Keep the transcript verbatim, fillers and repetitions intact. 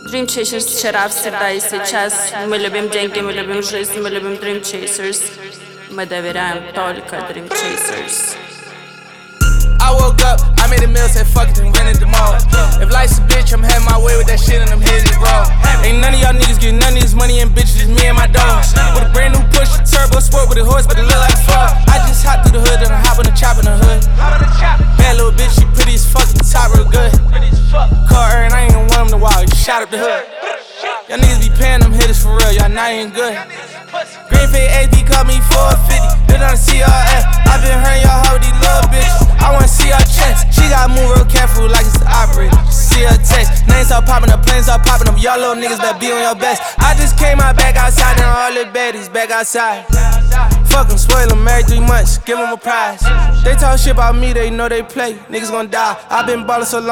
Dream Chasers вчера, всегда и сейчас. Мы любим деньги, мы любим жизнь, мы любим Dream Chasers. Мы доверяем только Dream Chasers. I woke up, I made a meal, said fuck it and rented the mall. If life's a bitch, I'm having my way with that shit and I'm hitting it raw. Ain't none of y'all niggas getting none of this money and bitches, me and my dogs. With a brand new push, turbo sport with a horse, but it look like a frog. I just hop through the hood and I hop on the chop in the hood. Bad little bitch, she pretty as fuck and the top real good. Caught her and I ain't even want him to walk, shot up the hood. Y'all niggas be paying them hitters for real, y'all not even good. Greenfield A P called me four fifty, been on the C R S. I been hurting y'all hard with these little bitches. I wanna see her chest. She gotta move real careful like it's the operator. See her text. Names start popping up, planes start popping up. Y'all little niggas better be on your best. I just came out back outside and all the baddies back outside. Fuck em, spoil em every three months, give em a prize. They talk shit about me, they know they play. Niggas gon' die. I been ballin' so long.